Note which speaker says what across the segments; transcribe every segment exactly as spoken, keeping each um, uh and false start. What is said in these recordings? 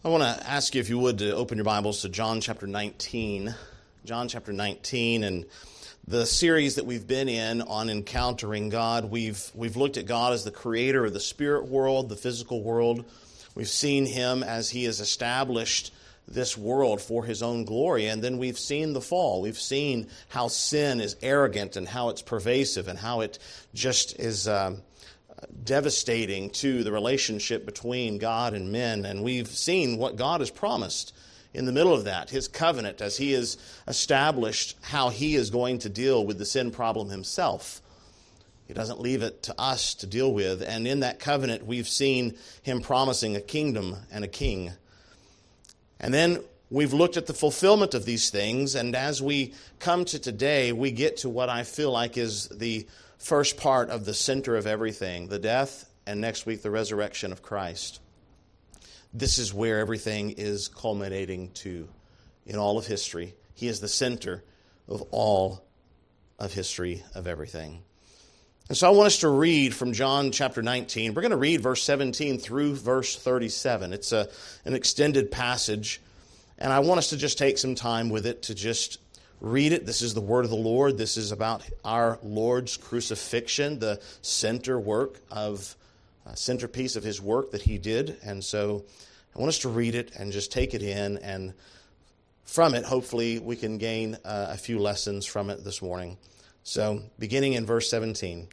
Speaker 1: I want to ask you, if you would, to open your Bibles to John chapter nineteen. John chapter nineteen, and the series that we've been in on encountering God. We've we've looked at God as the creator of the spirit world, the physical world. We've seen Him as He has established this world for His own glory. And then we've seen the fall. We've seen how sin is arrogant and how it's pervasive and how it just is Um, devastating to the relationship between God and men. And we've seen what God has promised in the middle of that, His covenant, as He has established how He is going to deal with the sin problem Himself. He doesn't leave it to us to deal with. And in that covenant, we've seen Him promising a kingdom and a king. And then we've looked at the fulfillment of these things. And as we come to today, we get to what I feel like is the first part of the center of everything, the death, and next week the resurrection of Christ. This is where everything is culminating to in all of history. He is the center of all of history, of everything. And so I want us to read from John chapter nineteen. We're going to read verse seventeen through verse thirty-seven. It's a, an extended passage, and I want us to just take some time with it to just read it. This is the word of the Lord. This is about our Lord's crucifixion, the center work of, uh, centerpiece of His work that He did. And so I want us to read it and just take it in, and from it, hopefully, we can gain uh, a few lessons from it this morning. So, beginning in verse seventeen.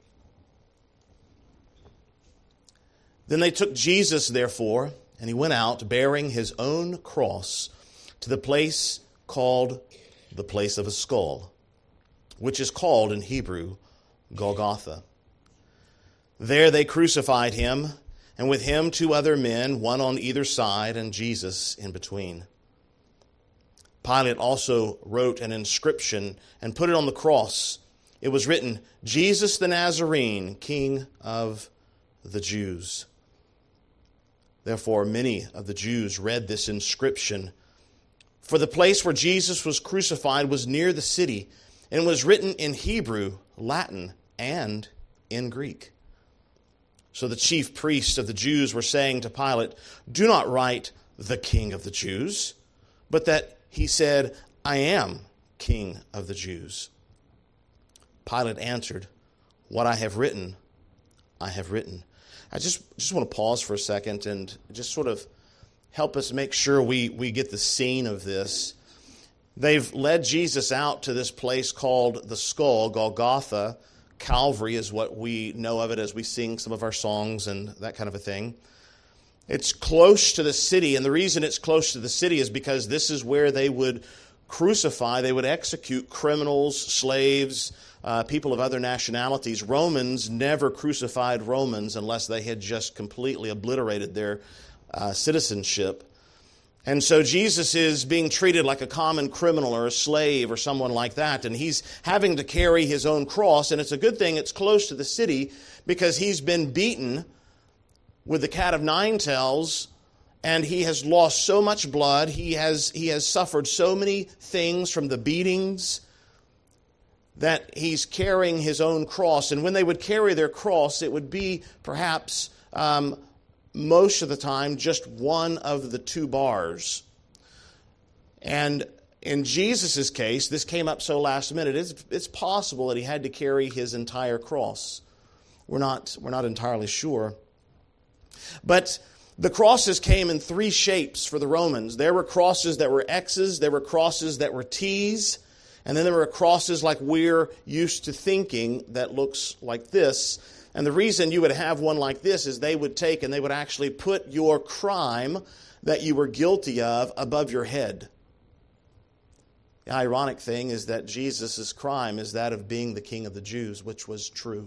Speaker 1: Then they took Jesus, therefore, and He went out, bearing His own cross, to the place called the place of a skull, which is called in Hebrew Golgotha. There they crucified Him, and with Him two other men, one on either side, and Jesus in between. Pilate also wrote an inscription and put it on the cross. It was written, Jesus the Nazarene, King of the Jews. Therefore many of the Jews read this inscription, for the place where Jesus was crucified was near the city, and was written in Hebrew, Latin, and in Greek. So the chief priests of the Jews were saying to Pilate, do not write the King of the Jews, but that he said, I am King of the Jews. Pilate answered, what I have written, I have written. I just, just want to pause for a second and just sort of help us make sure we, we get the scene of this. They've led Jesus out to this place called the skull, Golgotha. Calvary is what we know of it as we sing some of our songs and that kind of a thing. It's close to the city, and the reason it's close to the city is because this is where they would crucify, they would execute criminals, slaves, uh, people of other nationalities. Romans never crucified Romans unless they had just completely obliterated their Uh, citizenship. And so Jesus is being treated like a common criminal or a slave or someone like that, and He's having to carry His own cross, and it's a good thing it's close to the city because He's been beaten with the cat of nine tails, and He has lost so much blood. He has, he has suffered so many things from the beatings that He's carrying His own cross. And when they would carry their cross, it would be perhaps um, most of the time just one of the two bars. And in Jesus' case, this came up so last minute, it's, it's possible that He had to carry His entire cross. We're not, we're not entirely sure. But the crosses came in three shapes for the Romans. There were crosses that were X's, there were crosses that were T's, and then there were crosses like we're used to thinking that looks like this. And the reason you would have one like this is they would take and they would actually put your crime that you were guilty of above your head. The ironic thing is that Jesus' crime is that of being the King of the Jews, which was true.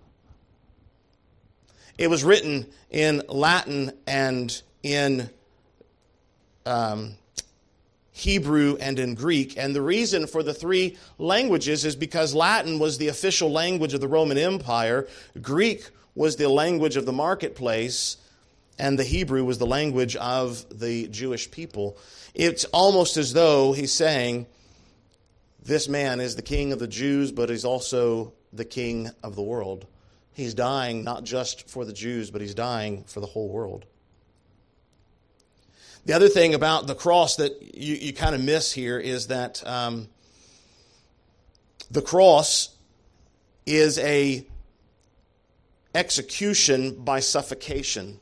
Speaker 1: It was written in Latin and in um, Hebrew and in Greek. And the reason for the three languages is because Latin was the official language of the Roman Empire, Greek was the language of the marketplace, and the Hebrew was the language of the Jewish people. It's almost as though He's saying, this man is the King of the Jews, but He's also the King of the world. He's dying not just for the Jews, but He's dying for the whole world. The other thing about the cross that you, you kind of miss here is that um, the cross is a execution by suffocation.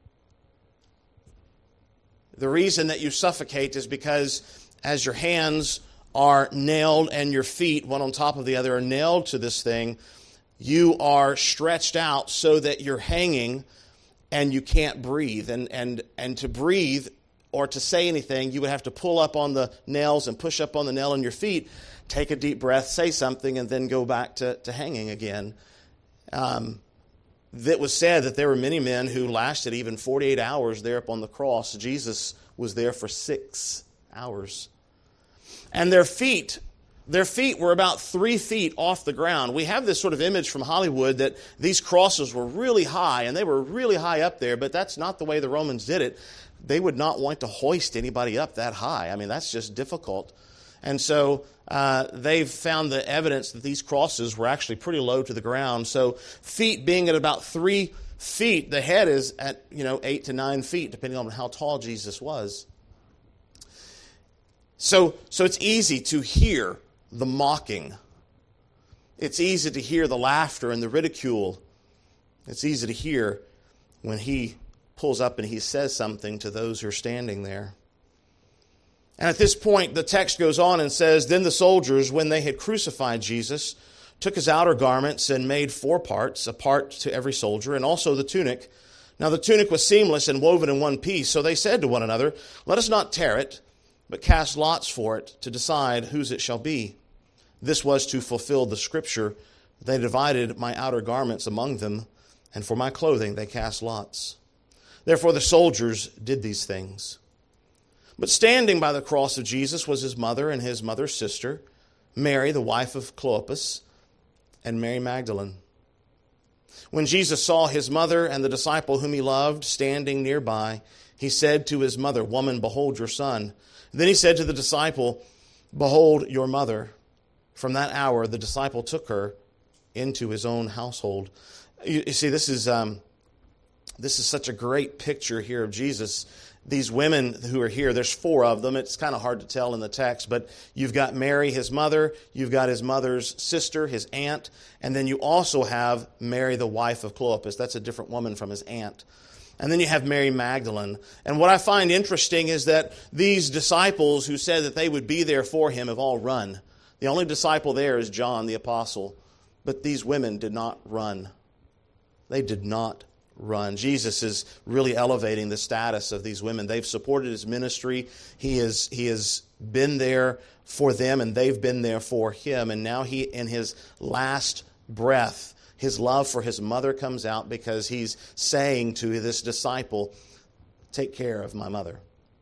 Speaker 1: The reason that you suffocate is because as your hands are nailed and your feet, one on top of the other, are nailed to this thing, you are stretched out so that you're hanging and you can't breathe. And, and, and to breathe or to say anything, you would have to pull up on the nails and push up on the nail in your feet, take a deep breath, say something, and then go back to, to hanging again. Um, it was said that there were many men who lasted even forty-eight hours there upon the cross. Jesus was there for six hours. And their feet, their feet were about three feet off the ground. We have this sort of image from Hollywood that these crosses were really high, and they were really high up there, but that's not the way the Romans did it. They would not want to hoist anybody up that high. I mean, that's just difficult. And so uh, they've found the evidence that these crosses were actually pretty low to the ground. So feet being at about three feet, the head is at, you know, eight to nine feet, depending on how tall Jesus was. So, so it's easy to hear the mocking. It's easy to hear the laughter and the ridicule. It's easy to hear when he pulls up and he says something to those who are standing there. And at this point, the text goes on and says, Then the soldiers, when they had crucified Jesus, took his outer garments and made four parts, a part to every soldier, and also the tunic. Now the tunic was seamless and woven in one piece, so they said to one another, Let us not tear it, but cast lots for it to decide whose it shall be. This was to fulfill the scripture, They divided my outer garments among them, and for my clothing they cast lots. Therefore the soldiers did these things. But standing by the cross of Jesus was his mother and his mother's sister, Mary, the wife of Clopas, and Mary Magdalene. When Jesus saw his mother and the disciple whom he loved standing nearby, he said to his mother, Woman, behold your son. Then he said to the disciple, Behold your mother. From that hour the disciple took her into his own household. You, you see, this is um, this is such a great picture here of Jesus. These women who are here, there's four of them. It's kind of hard to tell in the text, but you've got Mary, his mother, you've got his mother's sister, his aunt, and then you also have Mary, the wife of Clopas. That's a different woman from his aunt. And then you have Mary Magdalene. And what I find interesting is that these disciples who said that they would be there for him have all run. The only disciple there is John, the apostle. But these women did not run. They did not run. Jesus is really elevating the status of these women. They've supported his ministry. He is, he has been there for them, and they've been there for him. And now he, in his last breath, his love for his mother comes out because he's saying to this disciple, take care of my mother.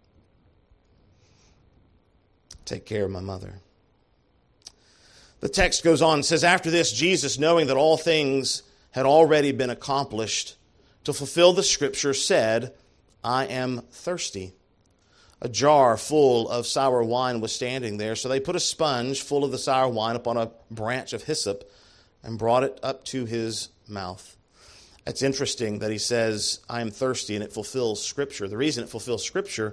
Speaker 1: Take care of my mother. The text goes on and says, After this, Jesus, knowing that all things had already been accomplished, to fulfill the scripture, said, I am thirsty. A jar full of sour wine was standing there, so they put a sponge full of the sour wine upon a branch of hyssop and brought it up to his mouth. It's interesting that he says, I am thirsty, and it fulfills scripture. The reason it fulfills scripture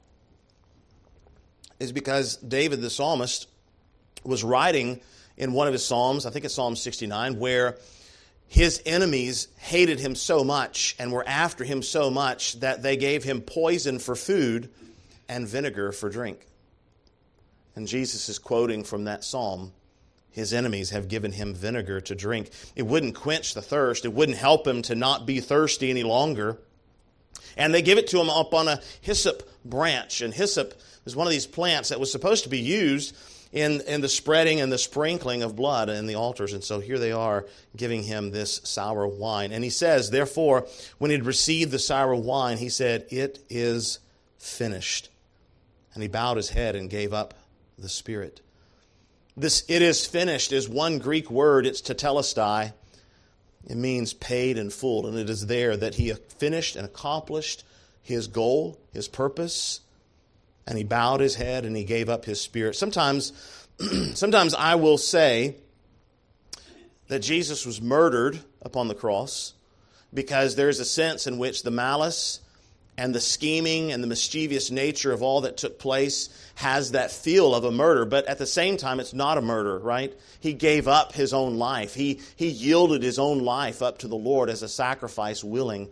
Speaker 1: is because David the psalmist was writing in one of his psalms, I think it's Psalm sixty-nine, where his enemies hated him so much and were after him so much that they gave him poison for food and vinegar for drink. And Jesus is quoting from that psalm. His enemies have given him vinegar to drink. It wouldn't quench the thirst. It wouldn't help him to not be thirsty any longer. And they give it to him up on a hyssop branch. And hyssop is one of these plants that was supposed to be used in, in the spreading and the sprinkling of blood in the altars. And so here they are giving him this sour wine. And he says, therefore, when he had received the sour wine, he said, it is finished. And he bowed his head and gave up the spirit. This it is finished is one Greek word. It's tetelestai. It means paid in full. And it is there that he finished and accomplished his goal, his purpose. And he bowed his head and he gave up his spirit. Sometimes, sometimes I will say that Jesus was murdered upon the cross because there's a sense in which the malice and the scheming and the mischievous nature of all that took place has that feel of a murder, but at the same time, it's not a murder, right? He gave up his own life. He, he yielded his own life up to the Lord as a sacrifice willing.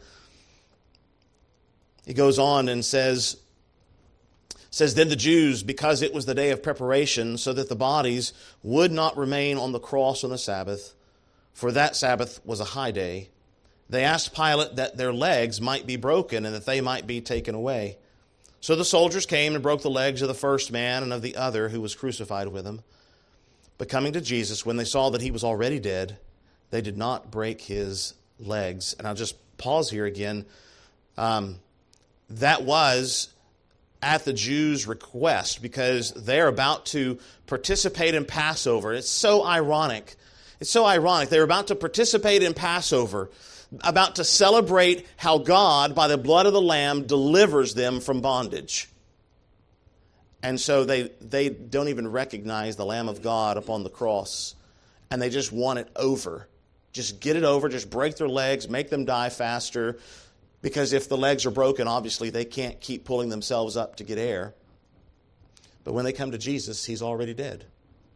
Speaker 1: He goes on and says, says, Then the Jews, because it was the day of preparation, so that the bodies would not remain on the cross on the Sabbath, for that Sabbath was a high day, they asked Pilate that their legs might be broken and that they might be taken away. So the soldiers came and broke the legs of the first man and of the other who was crucified with him. But coming to Jesus, when they saw that he was already dead, they did not break his legs. And I'll just pause here again. Um, that was at the Jews' request, because they're about to participate in Passover. It's so ironic. It's so ironic. They're about to participate in Passover, about to celebrate how God, by the blood of the Lamb, delivers them from bondage. And so they, they don't even recognize the Lamb of God upon the cross. And they just want it over. Just get it over. Just break their legs. Make them die faster. Because if the legs are broken, obviously they can't keep pulling themselves up to get air. But when they come to Jesus, he's already dead.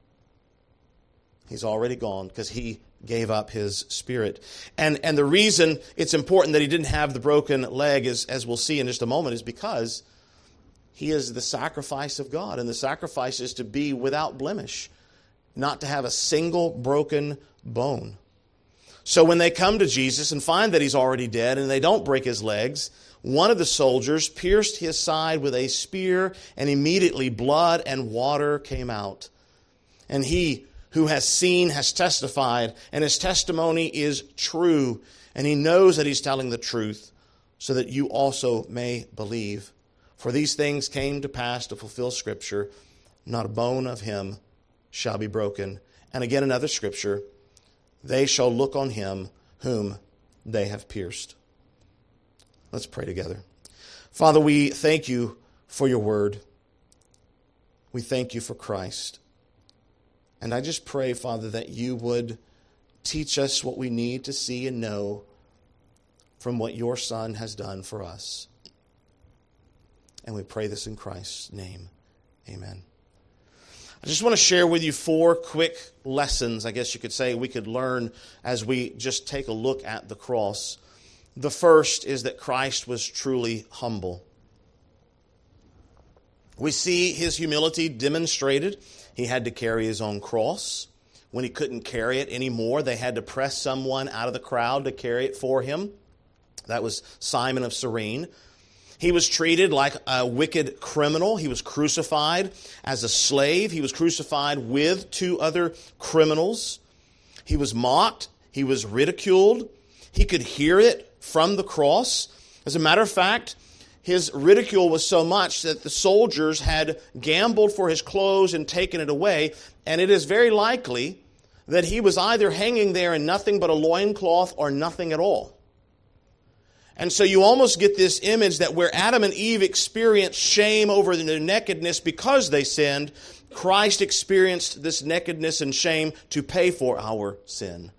Speaker 1: He's already gone because he gave up his spirit. And and the reason it's important that he didn't have the broken leg, is, as we'll see in just a moment, is because he is the sacrifice of God. And the sacrifice is to be without blemish, not to have a single broken bone. So when they come to Jesus and find that he's already dead and they don't break his legs, one of the soldiers pierced his side with a spear, and immediately blood and water came out. And he who has seen has testified, and his testimony is true, and he knows that he's telling the truth, so that you also may believe. For these things came to pass to fulfill Scripture, not a bone of him shall be broken. And again another Scripture, they shall look on him whom they have pierced. Let's pray together. Father, we thank you for your word. We thank you for Christ. And I just pray, Father, that you would teach us what we need to see and know from what your Son has done for us. And we pray this in Christ's name. Amen. I just want to share with you four quick lessons, I guess you could say, we could learn as we just take a look at the cross. The first is that Christ was truly humble. We see his humility demonstrated. He had to carry his own cross. When he couldn't carry it anymore, they had to press someone out of the crowd to carry it for him. That was Simon of Cyrene. He was treated like a wicked criminal. He was crucified as a slave. He was crucified with two other criminals. He was mocked. He was ridiculed. He could hear it from the cross. As a matter of fact, his ridicule was so much that the soldiers had gambled for his clothes and taken it away. And it is very likely that he was either hanging there in nothing but a loincloth or nothing at all. And so you almost get this image that where Adam and Eve experienced shame over their nakedness because they sinned, Christ experienced this nakedness and shame to pay for our sin.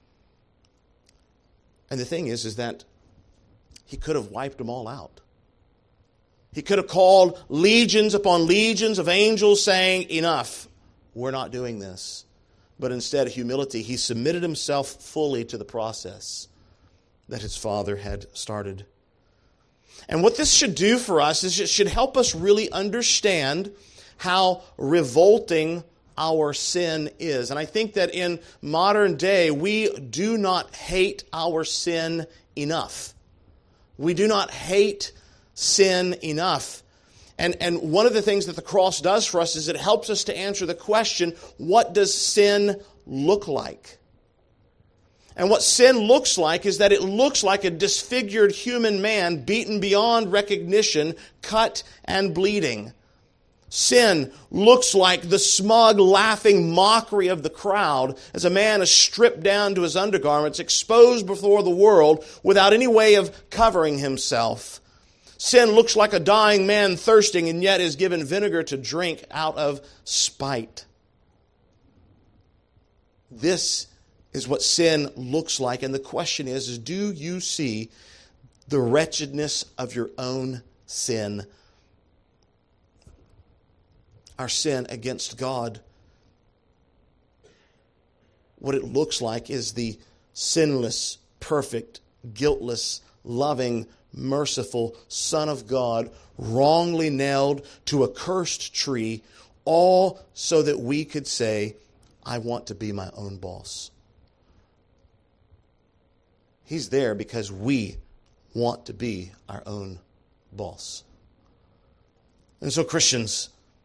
Speaker 1: And the thing is, is that he could have wiped them all out. He could have called legions upon legions of angels saying, enough, we're not doing this. But instead of humility, he submitted himself fully to the process that his Father had started. And what this should do for us is it should help us really understand how revolting our sin is. And I think that in modern day, we do not hate our sin enough. We do not hate sin enough. And, and one of the things that the cross does for us is it helps us to answer the question, what does sin look like? And what sin looks like is that it looks like a disfigured human man beaten beyond recognition, cut and bleeding. Sin looks like the smug, laughing mockery of the crowd as a man is stripped down to his undergarments, exposed before the world without any way of covering himself. Sin looks like a dying man thirsting and yet is given vinegar to drink out of spite. This is what sin looks like. And the question is, is do you see the wretchedness of your own sin. Our sin against God. What it looks like is the sinless, perfect, guiltless, loving, merciful Son of God wrongly nailed to a cursed tree, all so that we could say, I want to be my own boss. He's there because we want to be our own boss. And so, Christians,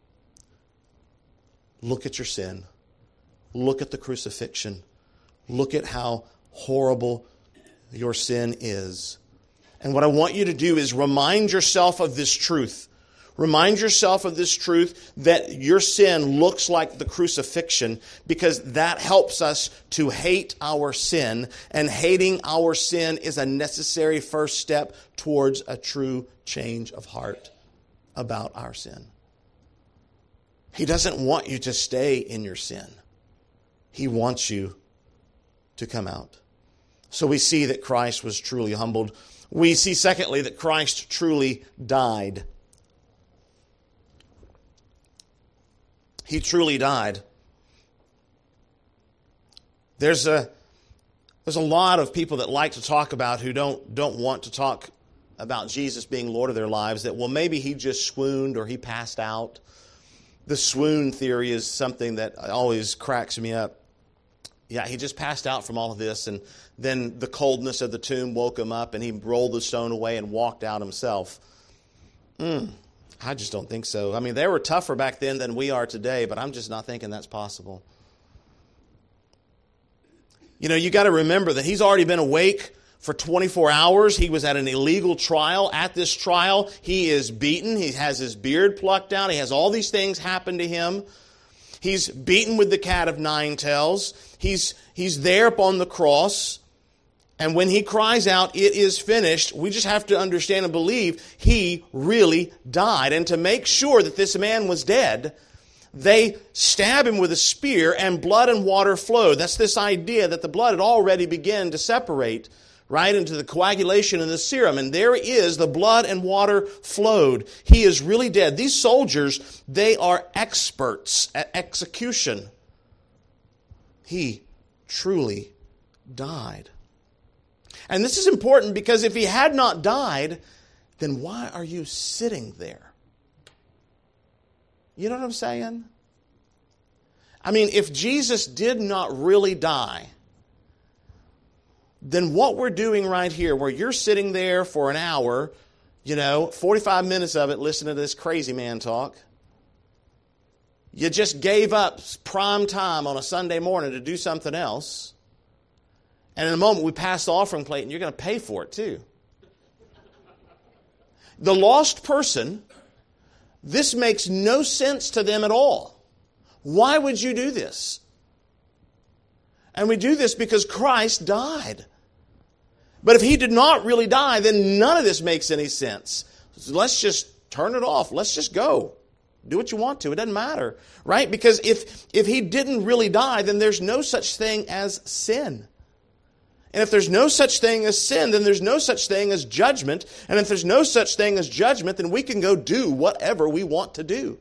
Speaker 1: look at your sin. Look at the crucifixion. Look at how horrible your sin is. And what I want you to do is remind yourself of this truth. Remind yourself of this truth that your sin looks like the crucifixion, because that helps us to hate our sin. And hating our sin is a necessary first step towards a true change of heart about our sin. He doesn't want you to stay in your sin. He wants you to come out. So we see that Christ was truly humbled. We see, secondly, that Christ truly died. He truly died. There's a there's a lot of people that like to talk about who don't don't want to talk about Jesus being Lord of their lives, that, well, maybe he just swooned or he passed out. The swoon theory is something that always cracks me up. Yeah, he just passed out from all of this, and then the coldness of the tomb woke him up, and he rolled the stone away and walked out himself. Hmm. I just don't think so. I mean, they were tougher back then than we are today, but I'm just not thinking that's possible. You know, you got to remember that he's already been awake for twenty-four hours. He was at an illegal trial. At this trial, he is beaten. He has his beard plucked out. He has all these things happen to him. He's beaten with the cat of nine tails. He's, he's there upon the cross. And when he cries out, it is finished, we just have to understand and believe he really died. And to make sure that this man was dead, they stab him with a spear and blood and water flowed. That's this idea that the blood had already begun to separate right into the coagulation in the serum. And there is, the blood and water flowed. He is really dead. These soldiers, they are experts at execution. He truly died. And this is important because if he had not died, then why are you sitting there? You know what I'm saying? I mean, if Jesus did not really die, then what we're doing right here, where you're sitting there for an hour, you know, forty-five minutes of it listening to this crazy man talk, you just gave up prime time on a Sunday morning to do something else. And in a moment, we pass the offering plate, and you're going to pay for it too. The lost person, this makes no sense to them at all. Why would you do this? And we do this because Christ died. But if he did not really die, then none of this makes any sense. So let's just turn it off. Let's just go. Do what you want to. It doesn't matter, right? Because if, if he didn't really die, then there's no such thing as sin. And if there's no such thing as sin, then there's no such thing as judgment. And if there's no such thing as judgment, then we can go do whatever we want to do.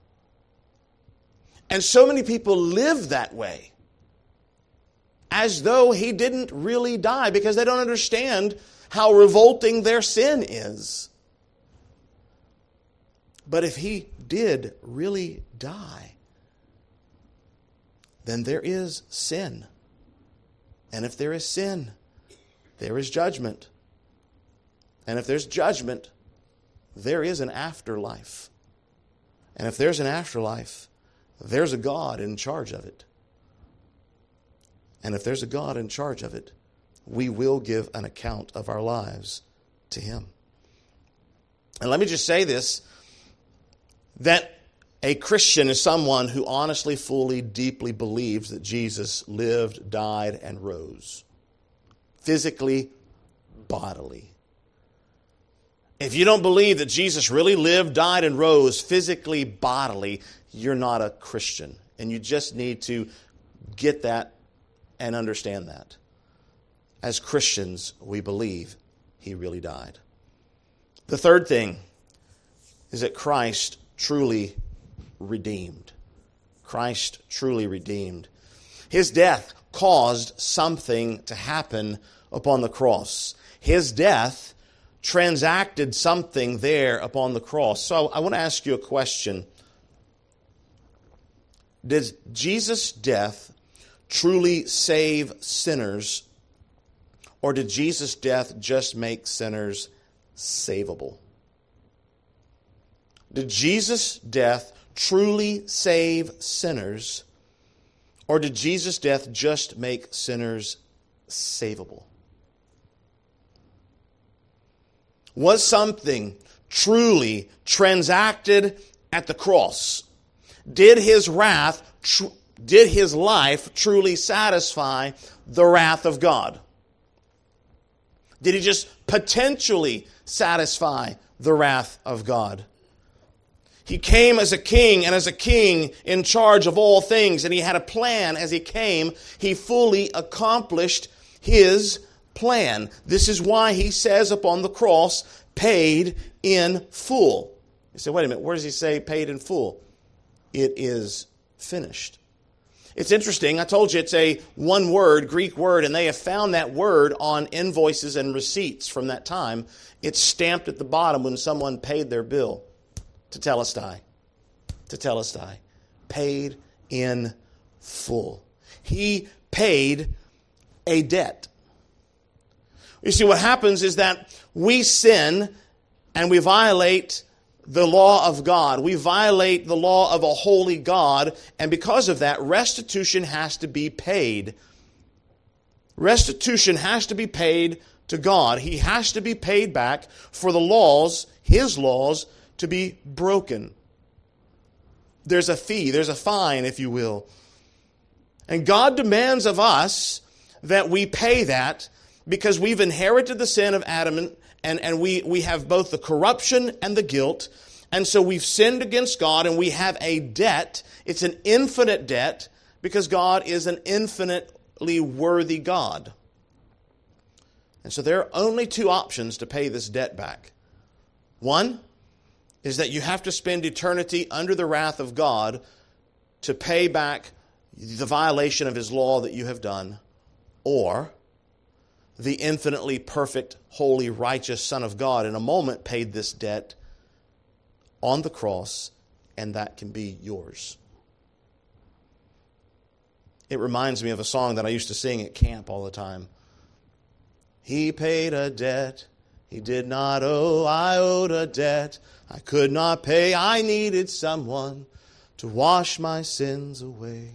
Speaker 1: And so many people live that way, as though he didn't really die, because they don't understand how revolting their sin is. But if he did really die, then there is sin. And if there is sin, there is judgment. And if there's judgment, there is an afterlife. And if there's an afterlife, there's a God in charge of it. And if there's a God in charge of it, we will give an account of our lives to him. And let me just say this, that a Christian is someone who honestly, fully, deeply believes that Jesus lived, died, and rose. Physically, bodily. If you don't believe that Jesus really lived, died, and rose physically, bodily, you're not a Christian. And you just need to get that and understand that. As Christians, we believe he really died. The third thing is that Christ truly redeemed. Christ truly redeemed. His death caused something to happen upon the cross. His death transacted something there upon the cross. So I want to ask you a question. Did Jesus' death truly save sinners, or did Jesus' death just make sinners savable? Did Jesus' death truly save sinners, or did Jesus' death just make sinners savable? Was something truly transacted at the cross? Did his wrath, tr- did his life truly satisfy the wrath of God? Did he just potentially satisfy the wrath of God? He came as a king, and as a king in charge of all things, and he had a plan as he came. He fully accomplished his plan. This is why he says upon the cross, paid in full. You say, wait a minute, where does he say paid in full? It is finished. It's interesting. I told you it's a one word, Greek word, and they have found that word on invoices and receipts from that time. It's stamped at the bottom when someone paid their bill. Tetelestai. Tetelestai. Paid in full. He paid a debt. You see, what happens is that we sin and we violate the law of God. We violate the law of a holy God, and because of that, restitution has to be paid. Restitution has to be paid to God. He has to be paid back for the laws, his laws, to be broken. There's a fee, there's a fine, if you will. And God demands of us that we pay that because we've inherited the sin of Adam, and, and, and we, we have both the corruption and the guilt. And so we've sinned against God, and we have a debt. It's an infinite debt because God is an infinitely worthy God. And so there are only two options to pay this debt back. One is that you have to spend eternity under the wrath of God to pay back the violation of his law that you have done, or the infinitely perfect, holy, righteous Son of God in a moment paid this debt on the cross, and that can be yours. It reminds me of a song that I used to sing at camp all the time. He paid a debt he did not owe. I owed a debt I could not pay. I needed someone to wash my sins away.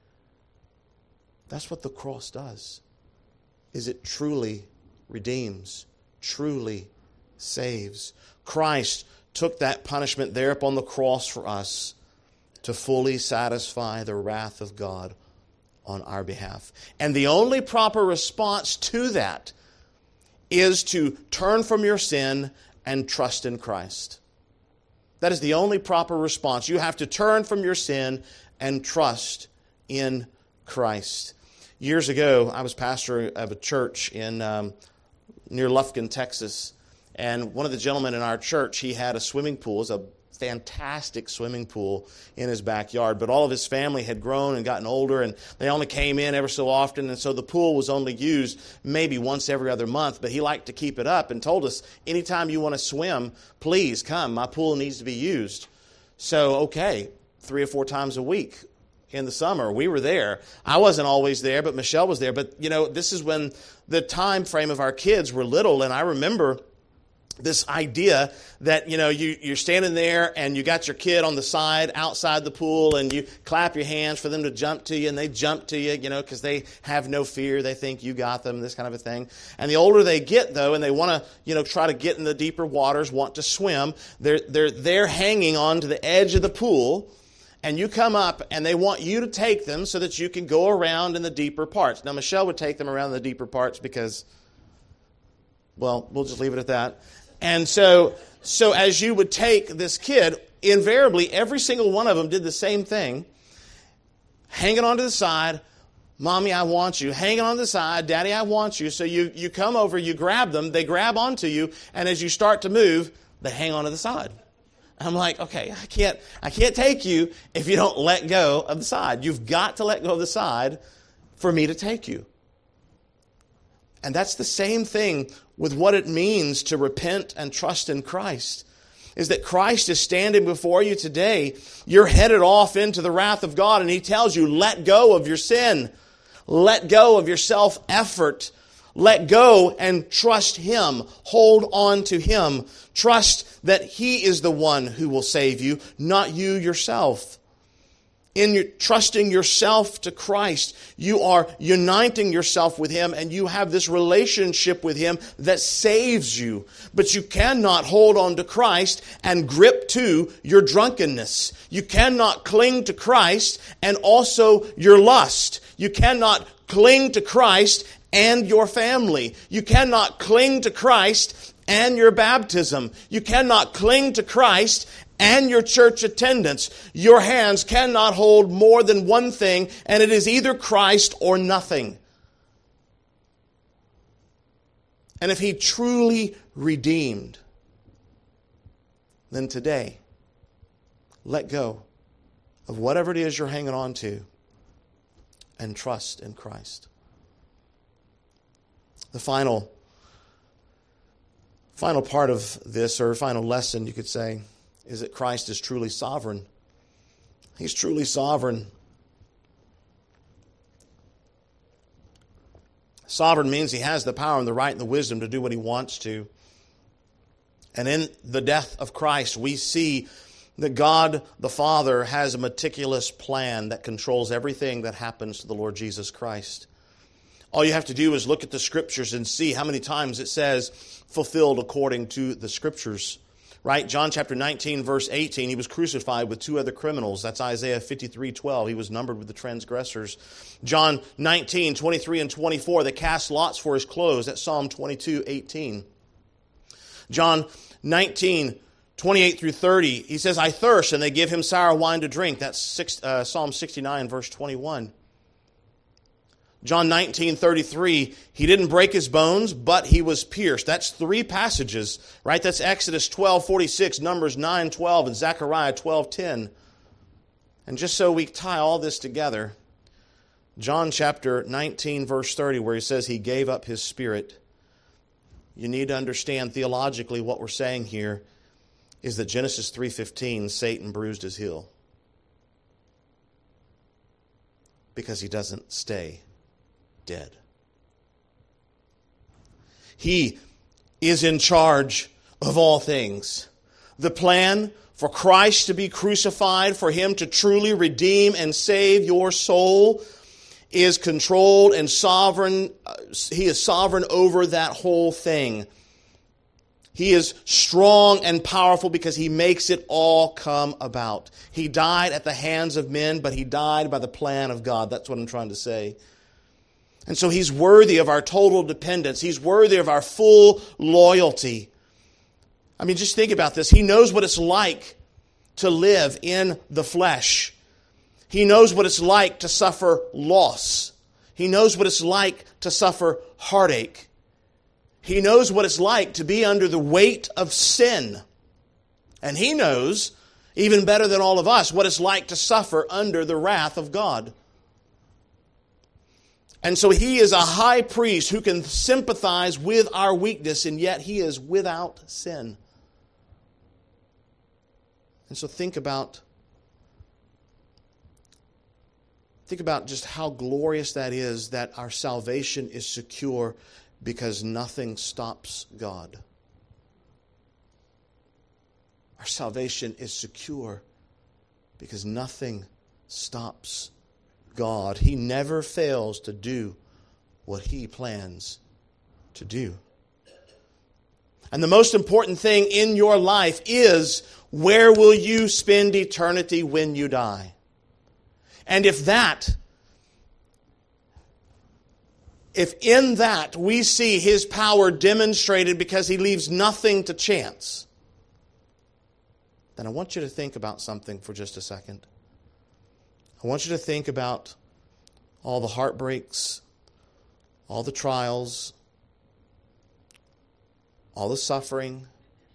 Speaker 1: That's what the cross does. Is it truly redeems, truly saves. Christ took that punishment there upon the cross for us to fully satisfy the wrath of God on our behalf. And the only proper response to that is to turn from your sin and trust in Christ. That is the only proper response. You have to turn from your sin and trust in Christ. Years ago, I was pastor of a church in um, near Lufkin, Texas. And one of the gentlemen in our church, he had a swimming pool. It was a fantastic swimming pool in his backyard. But all of his family had grown and gotten older, and they only came in ever so often. And so the pool was only used maybe once every other month. But he liked to keep it up and told us, anytime you want to swim, please come. My pool needs to be used. So, okay, three or four times a week in the summer, we were there. I wasn't always there, but Michelle was there. But, you know, this is when the time frame of our kids were little, and I remember this idea that, you know, you, you're standing there and you got your kid on the side outside the pool and you clap your hands for them to jump to you, and they jump to you, you know, because they have no fear. They think you got them, this kind of a thing. And the older they get, though, and they want to, you know, try to get in the deeper waters, want to swim, they're, they're, they're hanging on to the edge of the pool, and you come up and they want you to take them so that you can go around in the deeper parts. Now, Michelle would take them around the deeper parts because, well, we'll just leave it at that. And so, so as you would take this kid, invariably every single one of them did the same thing, hanging onto the side, Mommy, I want you. Hanging on the side. Daddy, I want you. So you, you come over, you grab them, they grab onto you, and as you start to move, they hang onto the side. I'm like, okay, I can't, I can't take you if you don't let go of the side. You've got to let go of the side for me to take you. And that's the same thing with what it means to repent and trust in Christ. Is that Christ is standing before you today. You're headed off into the wrath of God, and He tells you, let go of your sin. Let go of your self-effort. Let go and trust Him. Hold on to Him. Trust that He is the one who will save you, not you yourself. In your, trusting yourself to Christ, you are uniting yourself with Him, and you have this relationship with Him that saves you. But you cannot hold on to Christ and grip to your drunkenness. You cannot cling to Christ and also your lust. You cannot cling to Christ and your family. You cannot cling to Christ and your baptism. You cannot cling to Christ and your church attendance. Your hands cannot hold more than one thing, and it is either Christ or nothing. And if He truly redeemed, then today, let go of whatever it is you're hanging on to and trust in Christ. The final, final part of this, or final lesson, you could say, is that Christ is truly sovereign. He's truly sovereign. Sovereign means He has the power and the right and the wisdom to do what He wants to. And in the death of Christ, we see that God the Father has a meticulous plan that controls everything that happens to the Lord Jesus Christ. All you have to do is look at the Scriptures and see how many times it says, fulfilled according to the Scriptures. Right? John chapter nineteen, verse eighteen, He was crucified with two other criminals. That's Isaiah fifty-three twelve. He was numbered with the transgressors. John nineteen, twenty-three and twenty-four, they cast lots for His clothes. That's Psalm twenty-two eighteen. John nineteen, twenty-eight through thirty, He says, I thirst, and they give Him sour wine to drink. That's six, uh, Psalm sixty-nine, verse twenty-one. John nineteen thirty-three, He didn't break His bones, but He was pierced. That's three passages, right? That's Exodus twelve forty-six, Numbers nine twelve, and Zechariah twelve ten. And just so we tie all this together, John chapter nineteen, verse thirty, where He says He gave up His Spirit. You need to understand theologically what we're saying here is that Genesis three fifteen, Satan bruised His heel. Because he doesn't stay dead. He is in charge of all things. The plan for Christ to be crucified, for Him to truly redeem and save your soul, is controlled and sovereign. He is sovereign over that whole thing. He is strong and powerful because He makes it all come about. He died at the hands of men, but He died by the plan of God. That's what I'm trying to say. And so He's worthy of our total dependence. He's worthy of our full loyalty. I mean, just think about this. He knows what it's like to live in the flesh. He knows what it's like to suffer loss. He knows what it's like to suffer heartache. He knows what it's like to be under the weight of sin. And He knows, even better than all of us, what it's like to suffer under the wrath of God. And so He is a high priest who can sympathize with our weakness, and yet He is without sin. And so think about, think about just how glorious that is, that our salvation is secure because nothing stops God. Our salvation is secure because nothing stops God. He never fails to do what He plans to do. And the most important thing in your life is, where will you spend eternity when you die? And if that, if in that we see His power demonstrated because He leaves nothing to chance, then I want you to think about something for just a second. I want you to think about all the heartbreaks, all the trials, all the suffering,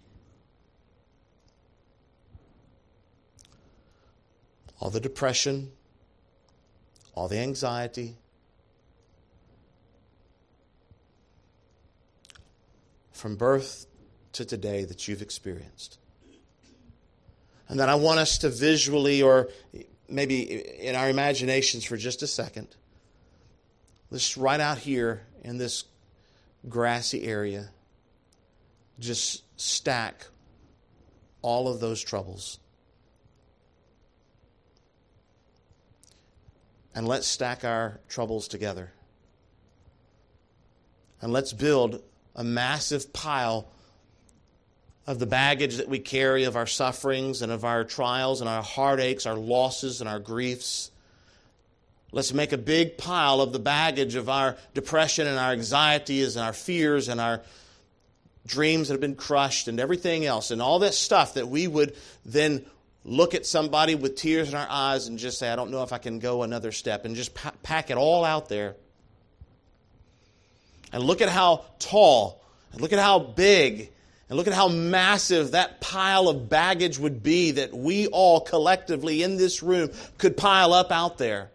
Speaker 1: all the depression, all the anxiety, from birth to today that you've experienced. And then I want us to visually, or maybe in our imaginations for just a second, let's right out here in this grassy area, just stack all of those troubles. And let's stack our troubles together. And let's build a massive pile of the baggage that we carry, of our sufferings and of our trials and our heartaches, our losses and our griefs. Let's make a big pile of the baggage of our depression and our anxieties and our fears and our dreams that have been crushed and everything else, and all that stuff that we would then look at somebody with tears in our eyes and just say, I don't know if I can go another step, and just pack it all out there. And look at how tall, and look at how big, and look at how massive that pile of baggage would be that we all collectively in this room could pile up out there.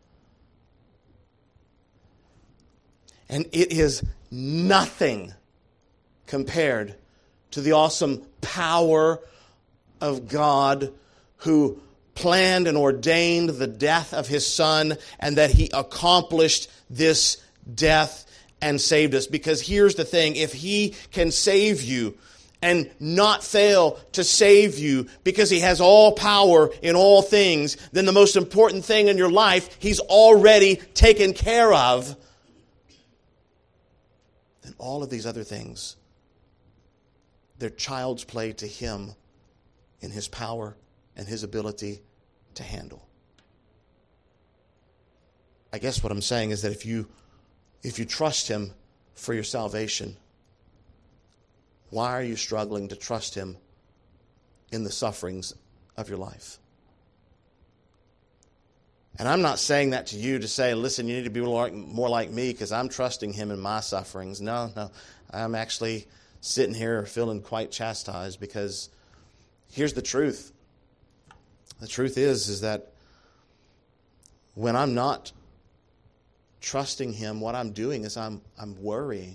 Speaker 1: And it is nothing compared to the awesome power of God, who planned and ordained the death of His Son, and that He accomplished this death and saved us. Because here's the thing, if He can save you and not fail to save you because He has all power in all things, then the most important thing in your life He's already taken care of. Then all of these other things, they're child's play to Him in His power and His ability to handle. I guess what I'm saying is that if you if you trust Him for your salvation, why are you struggling to trust Him in the sufferings of your life? And I'm not saying that to you to say, listen, you need to be more like, more like me because I'm trusting Him in my sufferings. No, no. I'm actually sitting here feeling quite chastised, because here's the truth. The truth is, is that when I'm not trusting Him, what I'm doing is I'm I'm worrying.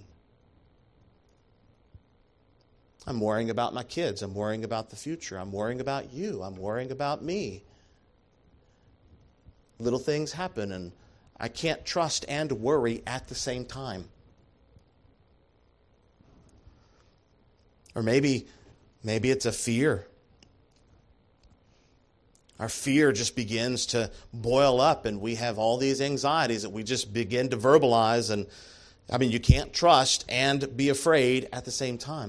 Speaker 1: I'm worrying about my kids. I'm worrying about the future. I'm worrying about you. I'm worrying about me. Little things happen, and I can't trust and worry at the same time. Or maybe, maybe it's a fear. Our fear just begins to boil up, and we have all these anxieties that we just begin to verbalize. And I mean, you can't trust and be afraid at the same time.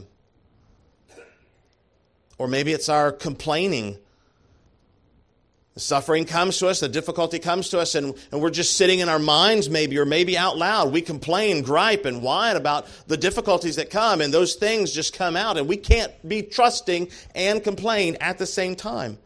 Speaker 1: Or maybe it's our complaining. The suffering comes to us, the difficulty comes to us, and, and we're just sitting in our minds maybe, or maybe out loud. We complain, gripe, and whine about the difficulties that come, and those things just come out, and we can't be trusting and complain at the same time.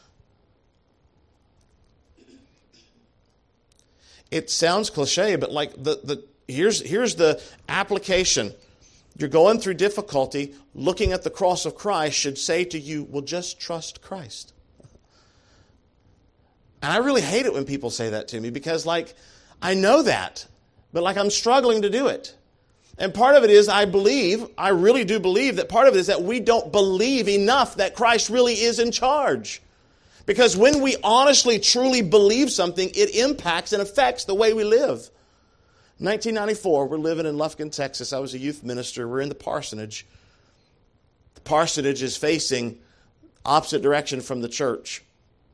Speaker 1: It sounds cliche, but like the, the here's here's the application. You're going through difficulty, looking at the cross of Christ should say to you, well, just trust Christ. And I really hate it when people say that to me, because like, I know that, but like I'm struggling to do it. And part of it is I believe, I really do believe that part of it is that we don't believe enough that Christ really is in charge. Because when we honestly, truly believe something, it impacts and affects the way we live. nineteen ninety-four, we're living in Lufkin, Texas. I was a youth minister. We're in the parsonage. The parsonage is facing opposite direction from the church.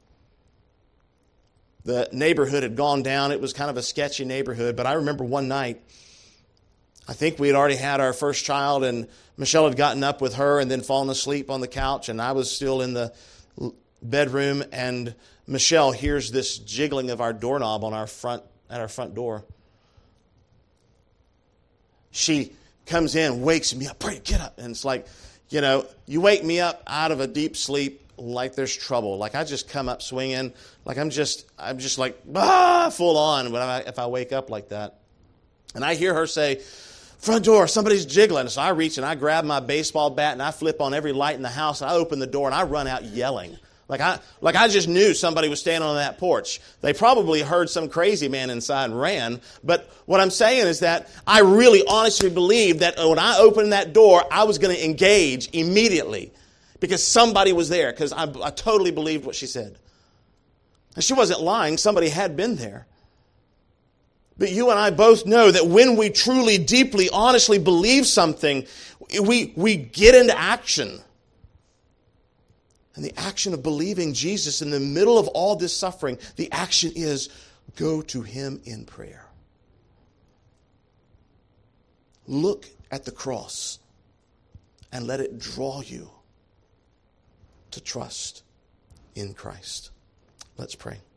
Speaker 1: The neighborhood had gone down. It was kind of a sketchy neighborhood. But I remember one night, I think we had already had our first child, and Michelle had gotten up with her and then fallen asleep on the couch, and I was still in the bedroom, and Michelle hears this jiggling of our doorknob on our front at our front door. She comes in, wakes me up, Brady, get up. And it's like, you know, you wake me up out of a deep sleep, like there's trouble. Like I just come up swinging. Like I'm just, I'm just like, ah, full on when I, if I wake up like that. And I hear her say, front door, somebody's jiggling. So I reach and I grab my baseball bat and I flip on every light in the house. And I open the door and I run out yelling. Like I, like I just knew somebody was standing on that porch. They probably heard some crazy man inside and ran. But what I'm saying is that I really honestly believed that when I opened that door, I was going to engage immediately because somebody was there. Because I, I totally believed what she said. And she wasn't lying. Somebody had been there. But you and I both know that when we truly, deeply, honestly believe something, we, we get into action. And the action of believing Jesus in the middle of all this suffering, the action is go to Him in prayer. Look at the cross and let it draw you to trust in Christ. Let's pray.